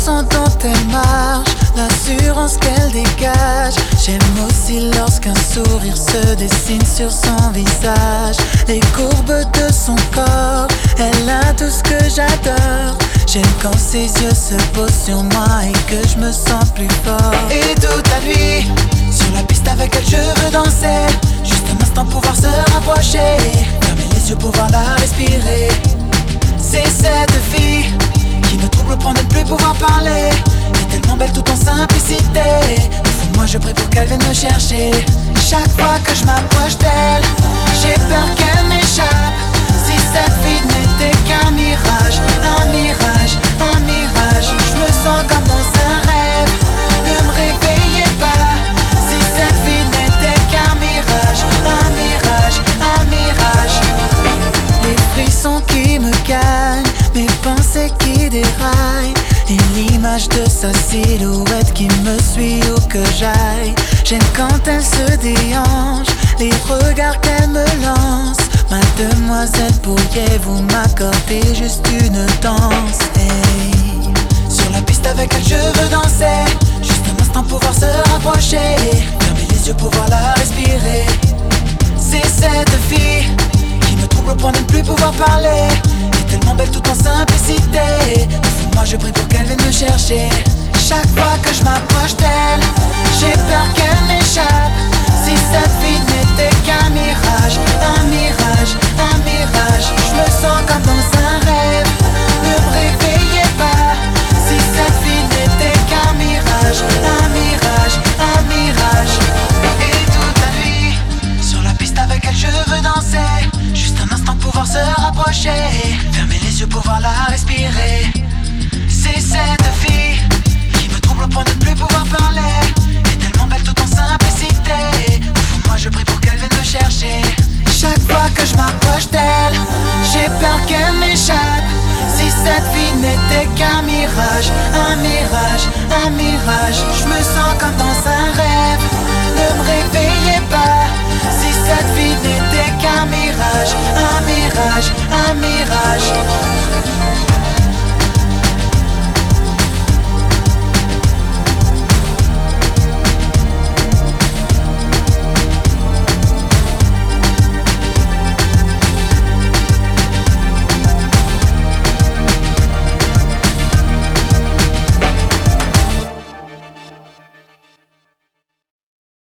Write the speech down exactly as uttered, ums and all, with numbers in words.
façon dont elle marche, l'assurance qu'elle dégage. J'aime aussi lorsqu'un sourire se dessine sur son visage. Les courbes de son corps, elle a tout ce que j'adore. J'aime quand ses yeux se posent sur moi et que je me sens plus fort. Et toute la nuit, sur la piste avec elle je veux danser. Juste un instant pouvoir se rapprocher, fermer les yeux pouvoir la respirer. C'est cette fille qui me trouble au point de ne plus pouvoir parler. Elle est tellement belle tout en simplicité. Au fond de moi je prie pour qu'elle vienne me chercher. Chaque fois que je m'approche d'elle, j'ai peur qu'elle m'échappe. Si cette fille n'était qu'un mirage, un mirage, un mirage, je me sens comme dans un rêve, ne me réveillez pas. Si cette fille n'était qu'un mirage, un mirage, un mirage. Les frissons qui me gagnent, mes pensées qui déraillent, et l'image de sa silhouette qui me suit où que j'aille. J'aime quand elle se déhanche, les regards qu'elle me lance. Mademoiselle, pourriez-vous m'accorder juste une danse? Hey. Sur la piste avec elle je veux danser, juste un instant pouvoir se rapprocher, fermer les yeux pouvoir la respirer. C'est cette fille qui me trouble au point de ne plus pouvoir parler. Elle est tellement belle tout en simplicité. Au fond de moi je prie pour qu'elle vienne me chercher. Chaque fois que je m'approche d'elle, j'ai peur qu'elle m'échappe. Si cette fille n'était qu'un mirage, un mirage, un mirage, je me sens comme dans un rêve, ne me réveillez pas. Si cette fille n'était qu'un mirage, un mirage, un mirage. Et toute la nuit, sur la piste avec elle je veux danser. Juste un instant pouvoir se rapprocher, fermer les yeux pouvoir la respirer. C'est cette fille qui me trouble au point de ne plus pouvoir parler. Elle est tellement belle tout en simplicité. Au fond de moi je prie pour qu'elle vienne me chercher. Chaque fois que je m'approche d'elle, j'ai peur qu'elle m'échappe. Si cette fille n'était qu'un mirage, un mirage, un mirage, je me sens comme dans un rêve, ne me réveillez pas. Si cette fille n'était qu'un mirage, un mirage, un mirage.